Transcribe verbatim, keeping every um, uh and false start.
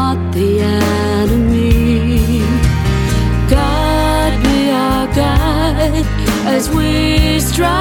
not the enemy. God be our guide as we strive